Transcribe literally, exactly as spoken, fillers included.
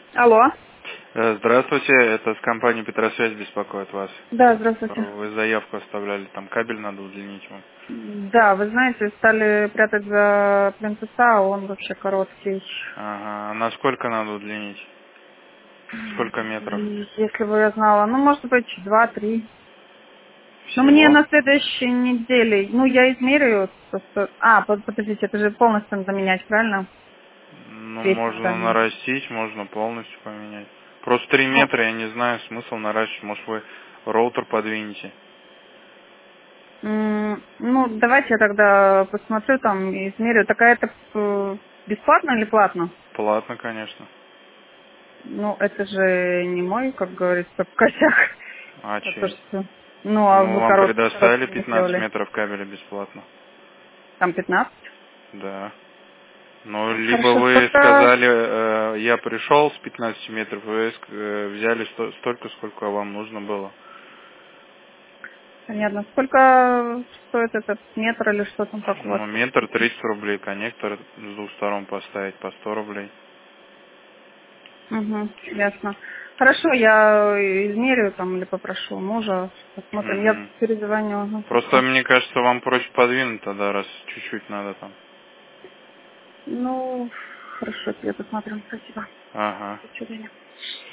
Алло. Э, Здравствуйте, это с компании Петросвязь беспокоит вас. Да, здравствуйте. Вы заявку оставляли, там кабель надо удлинить вам. Да, вы знаете, стали прятать за плинтуса, а он вообще короткий. Ага, а на сколько надо удлинить? Сколько метров? И если бы я знала, ну, может быть, два-три. Но мне Всего? на следующей неделе, ну, я измеряю, просто... А, под- подождите, это же полностью надо менять, правильно? Ну, Весь можно здание. нарастить, можно полностью поменять. Просто три Ну, метра, я не знаю, смысл наращивать. Может, вы роутер подвинете. м, ну, давайте я тогда посмотрю там и измерю. Такая это э, бесплатно или платно? Платно, конечно. Ну, это же не мой, как говорится, косяк. А А то, чей? что... Ну, а Ну, вы вам короткий, предоставили короткий не пятнадцать сделали. метров кабеля бесплатно. Там пятнадцать. Да. Ну, либо Хорошо, вы тогда... сказали, э, я пришел с пятнадцати метров, вы ск- э, взяли сто- столько, сколько вам нужно было. Понятно. Сколько стоит этот метр или что там, как у вас Ну, тут? метр тридцать рублей, коннектор с двух сторон поставить по сто рублей. Угу, ясно. Хорошо, я измерю там или попрошу мужа. Посмотрим. Я Мгм. перезвоню. Ага, Просто хорошо. мне кажется, вам проще подвинуть тогда, раз чуть-чуть надо там. Ну, хорошо, я посмотрим. Спасибо. Ага. До свидания.